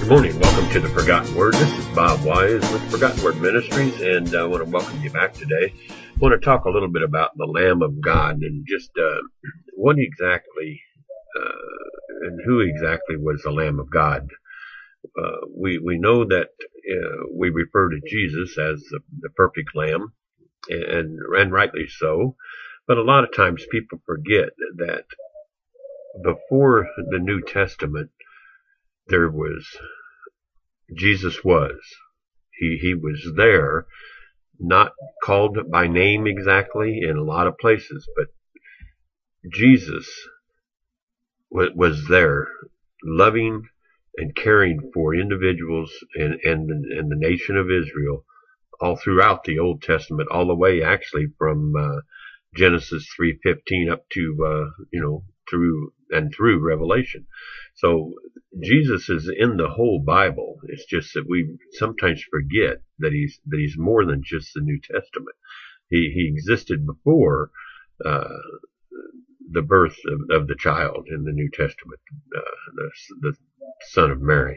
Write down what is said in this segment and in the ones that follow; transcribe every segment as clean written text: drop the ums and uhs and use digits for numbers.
morning. Welcome to the Forgotten Word. This is Bob Wise with Forgotten Word Ministries, and I want to welcome you back today. I want to talk a little bit about the Lamb of God and just what exactly and who exactly was the Lamb of God. We know that we refer to Jesus as the perfect Lamb, and rightly so. But a lot of times people forget that before the New Testament, Jesus was. He was there, not called by name exactly in a lot of places, but Jesus was there, loving and caring for individuals and the nation of Israel all throughout the Old Testament, all the way actually from Genesis 3:15 up to through Revelation. So Jesus is in the whole Bible. It's just that we sometimes forget that he's more than just the New Testament. He existed before the birth of the child in the New Testament, the Son of Mary.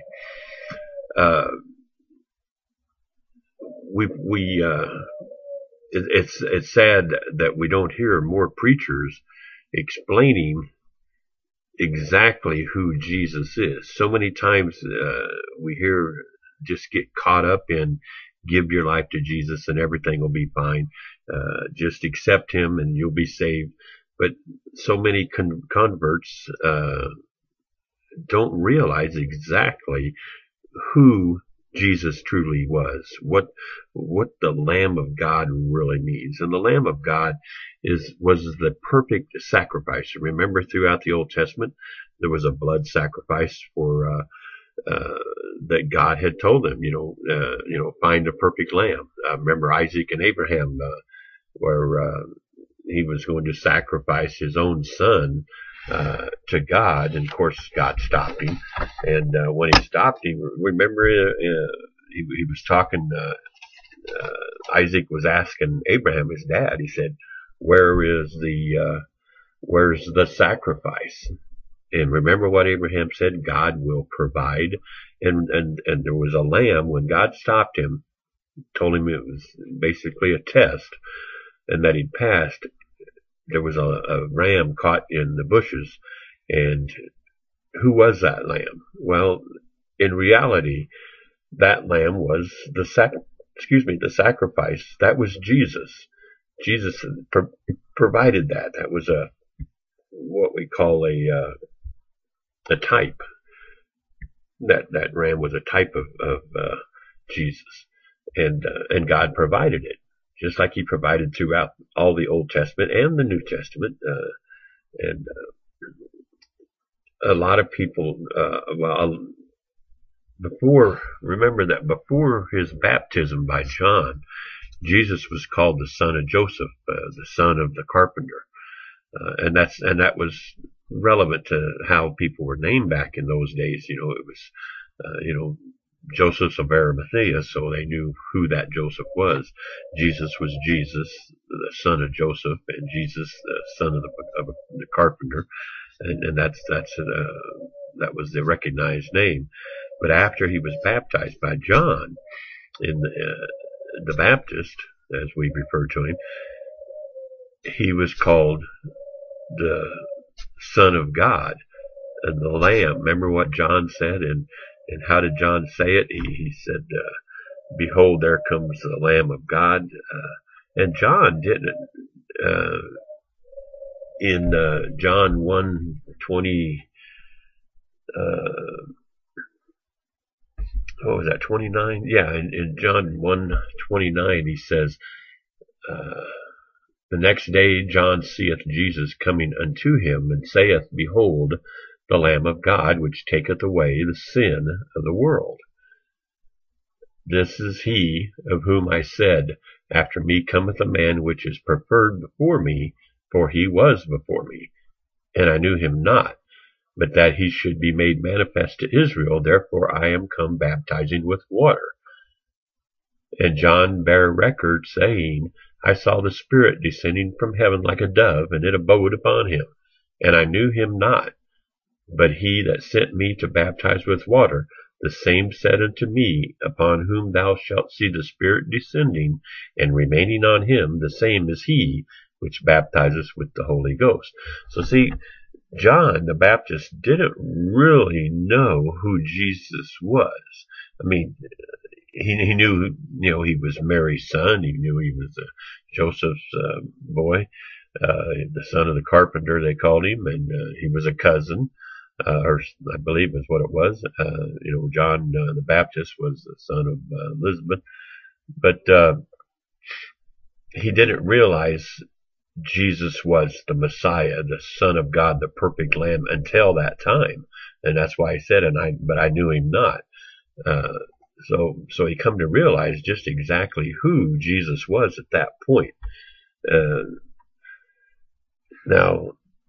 It's sad that we don't hear more preachers explaining exactly who Jesus is. So many times we hear, just get caught up in give your life to Jesus and everything will be fine. Just accept him and you'll be saved. But so many converts don't realize exactly who Jesus truly was, what the Lamb of God really means. And the Lamb of God was the perfect sacrifice. Remember, throughout the Old Testament, there was a blood sacrifice for that God had told them, find a perfect lamb. Remember Isaac and Abraham, where he was going to sacrifice his own son to God, and of course God stopped him. And when he stopped him, remember he was talking. Isaac was asking Abraham, his dad. He said, "Where's the sacrifice?" And remember what Abraham said: God will provide. And there was a lamb. When God stopped him, told him it was basically a test, and that he'd passed. There was a ram caught in the bushes. And who was that lamb? Well, in reality, that lamb was the sacrifice. That was Jesus. Jesus provided that. That was what we call a type. That ram was a type of Jesus, and God provided it, just like he provided throughout all the Old Testament and the New Testament. And a lot of people, remember that before his baptism by John, Jesus was called the son of Joseph, the son of the carpenter. And that was relevant to how people were named back in those days. It was, Joseph of Arimathea, so they knew who that Joseph was. Jesus was Jesus, the son of Joseph, and Jesus, the son of the carpenter. And that was the recognized name. But after he was baptized by John, in the Baptist, as we refer to him, he was called the Son of God and the Lamb. Remember what John said? And how did John say it? He said, "Behold, there comes the Lamb of God." And John didn't. In John 1:20, what was that, 29? Yeah, in John 1:29, he says, "The next day John seeth Jesus coming unto him, and saith, Behold, the Lamb of God, which taketh away the sin of the world. This is he of whom I said, After me cometh a man which is preferred before me, for he was before me. And I knew him not, but that he should be made manifest to Israel. Therefore I am come baptizing with water. And John bare record, saying, I saw the Spirit descending from heaven like a dove, and it abode upon him. And I knew him not, but he that sent me to baptize with water, The same said unto me, Upon whom thou shalt see the Spirit descending and remaining on him, the same is he which baptizes with the Holy Ghost. So see, John the Baptist didn't really know who Jesus was. I mean, he knew, he was Mary's son. He knew he was Joseph's boy, the son of the carpenter, they called him, and he was a cousin, or I believe is what it was. John the Baptist was the son of Elizabeth, but he didn't realize Jesus was the Messiah, the Son of God, the perfect Lamb until that time. And that's why he said, but I knew him not. So he come to realize just exactly who Jesus was at that point. Now,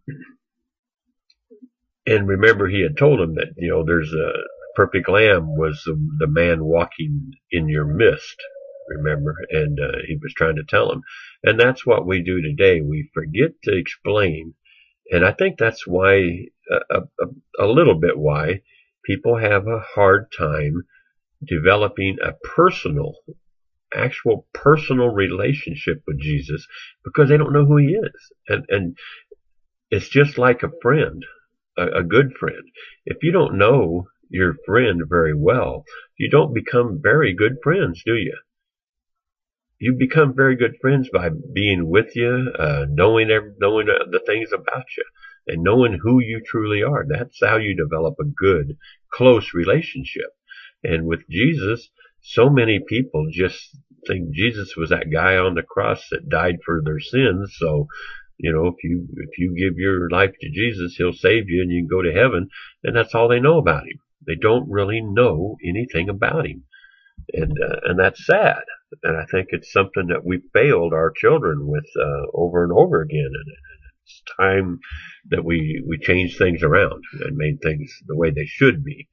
and remember, he had told him that, there's a perfect Lamb was the man walking in your midst. Remember, and he was trying to tell him. And that's what we do today. We forget to explain. And I think that's why, a little bit why, people have a hard time developing a actual personal relationship with Jesus, because they don't know who he is. And it's just like a friend, a good friend. If you don't know your friend very well, you don't become very good friends, do you? You become very good friends by being with you, knowing the things about you, and knowing who you truly are. That's how you develop a good, close relationship. And with Jesus, so many people just think Jesus was that guy on the cross that died for their sins. So, if you give your life to Jesus, he'll save you and you can go to heaven. And that's all they know about him. They don't really know anything about him. And that's sad. And I think it's something that we failed our children with over and over again. And it's time that we change things around and made things the way they should be.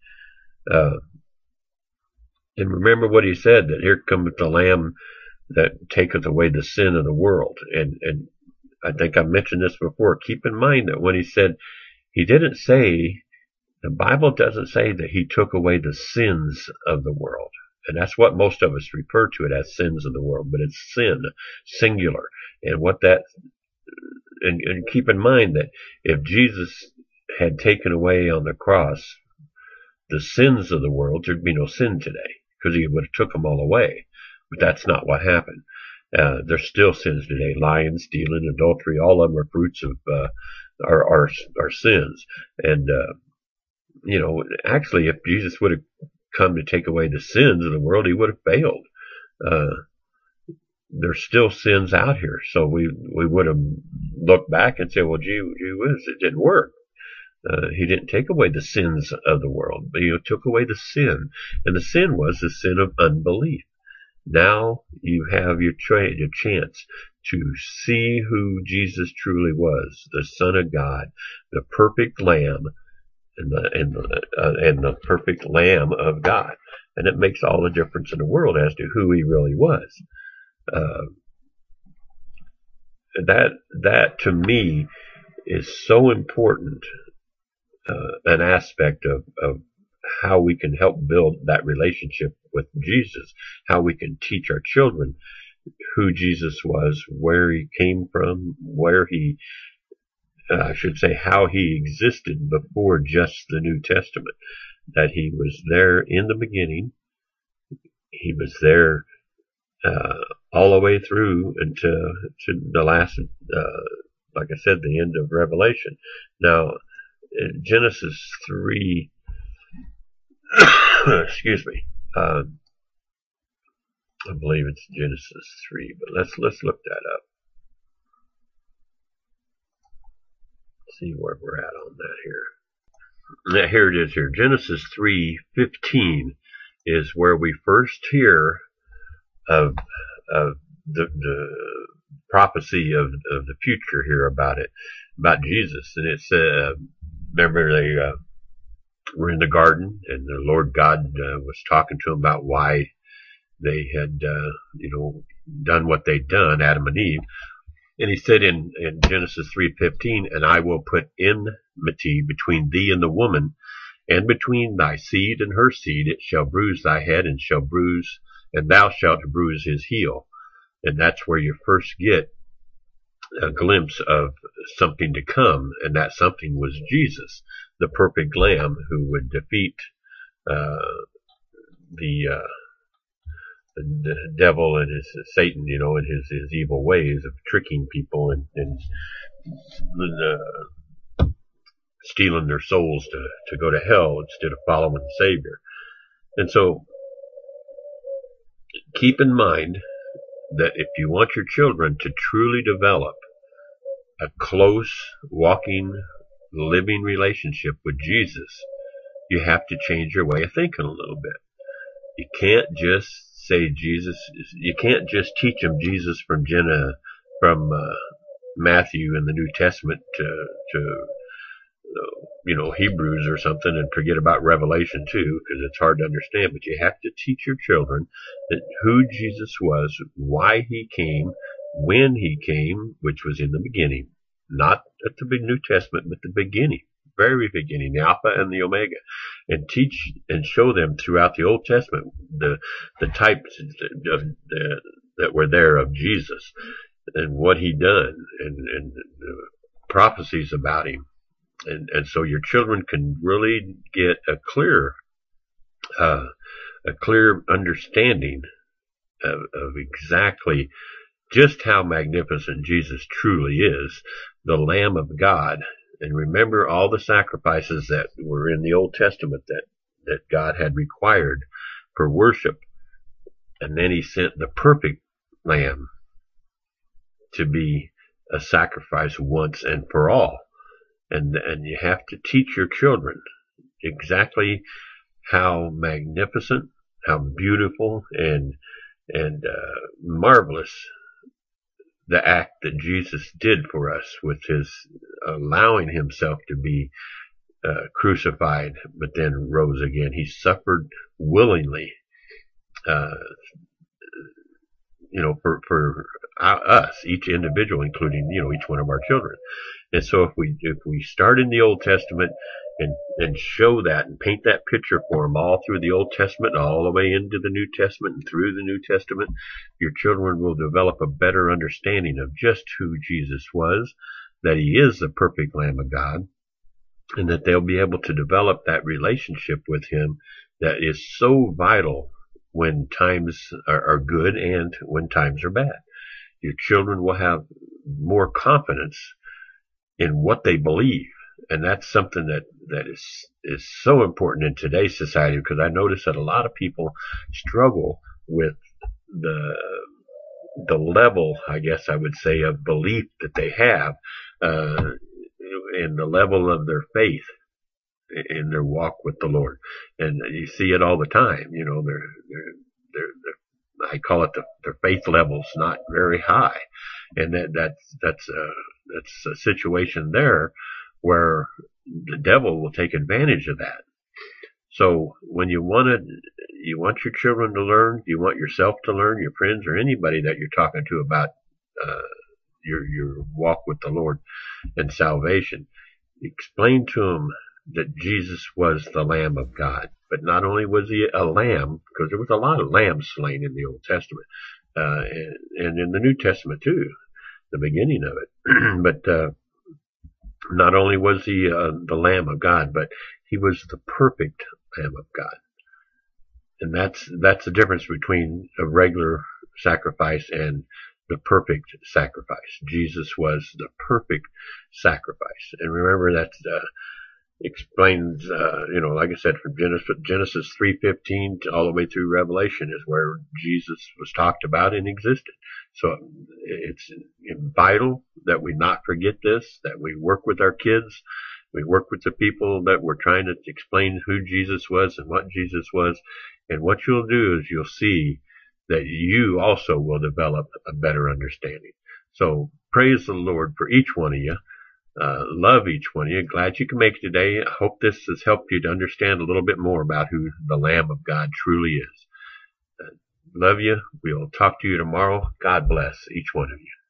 And remember what he said, that here cometh the Lamb that taketh away the sin of the world. And I think I mentioned this before. Keep in mind that when he said, he didn't say, the Bible doesn't say that he took away the sins of the world. And that's what most of us refer to it as, sins of the world, but it's sin, singular. And and keep in mind that if Jesus had taken away on the cross the sins of the world, there'd be no sin today, because he would have took them all away. But that's not what happened. There's still sins today: lying, stealing, adultery. All of them are fruits of our sins. And actually, if Jesus would have come to take away the sins of the world, he would have failed. There's still sins out here, so we would have looked back and said, well, gee whiz, it didn't work. He didn't take away the sins of the world, but he took away the sin. And the sin was the sin of unbelief. Now you have your chance to see who Jesus truly was, the Son of God, the perfect Lamb, and the perfect Lamb of God. And it makes all the difference in the world as to who he really was. That to me is so important, an aspect of how we can help build that relationship with Jesus, how we can teach our children who Jesus was, where he came from, I should say how he existed before just the New Testament, that he was there in the beginning. He was there all the way through until to the last, like I said, the end of Revelation. Now, in Genesis 3, excuse me, I believe it's Genesis 3, but let's look that up. See where we're at on that here. Now, here it is here. Genesis 3:15 is where we first hear of the prophecy of the future here about Jesus. And it's, remember they were in the garden, and the Lord God was talking to them about why they had, done what they'd done, Adam and Eve. And he said in Genesis 3:15, and I will put enmity between thee and the woman, And between thy seed and her seed it shall bruise thy head, and thou shalt bruise his heel. And that's where you first get a glimpse of something to come, and that something was Jesus, the perfect Lamb who would defeat the devil and his Satan, and his evil ways of tricking people and stealing their souls to go to hell instead of following the Savior. And so keep in mind that if you want your children to truly develop a close, walking, living relationship with Jesus, you have to change your way of thinking a little bit. You can't just say Jesus. You can't just teach them Jesus from Matthew in the New Testament to Hebrews or something, and forget about Revelation too, because it's hard to understand. But you have to teach your children that who Jesus was, why he came, when he came, which was in the beginning, not at the New Testament, but the beginning, very beginning, the Alpha and the Omega, and teach and show them throughout the Old Testament the types that were there of Jesus and what he done and prophecies about him. And so your children can really get a clear understanding of exactly just how magnificent Jesus truly is, the Lamb of God. And remember all the sacrifices that were in the Old Testament that God had required for worship. And then he sent the perfect Lamb to be a sacrifice once and for all. And you have to teach your children exactly how magnificent, how beautiful, and marvelous the act that Jesus did for us with his allowing himself to be crucified, but then rose again. He suffered willingly, for us, each individual, including, each one of our children. And so if we start in the Old Testament and show that and paint that picture for them all through the Old Testament, all the way into the New Testament and through the New Testament, your children will develop a better understanding of just who Jesus was, that he is the perfect Lamb of God, and that they'll be able to develop that relationship with him that is so vital when times are good and when times are bad. Your children will have more confidence in what they believe. And that's something that is so important in today's society, because I notice that a lot of people struggle with the level, I guess I would say, of belief that they have, in the level of their faith in their walk with the Lord. And you see it all the time. I call it their faith level's not very high, and that's a situation there where the devil will take advantage of that. So when you want your children to learn, you want yourself to learn, your friends or anybody that you're talking to about your walk with the Lord and salvation, explain to them that Jesus was the Lamb of God. But not only was he a lamb, because there was a lot of lambs slain in the Old Testament, and in the New Testament too, the beginning of it. But not only was he the Lamb of God, but he was the perfect Lamb of God. And that's the difference between a regular sacrifice and the perfect sacrifice. Jesus was the perfect sacrifice. And remember that explains, like I said, from Genesis 3:15 all the way through Revelation is where Jesus was talked about and existed. So it's vital that we not forget this, that we work with our kids, we work with the people that we're trying to explain who Jesus was and what Jesus was. And what you'll do is you'll see that you also will develop a better understanding. So praise the Lord for each one of you. Love each one of you. Glad you can make it today. I hope this has helped you to understand a little bit more about who the Lamb of God truly is. Love you. We'll talk to you tomorrow. God bless each one of you.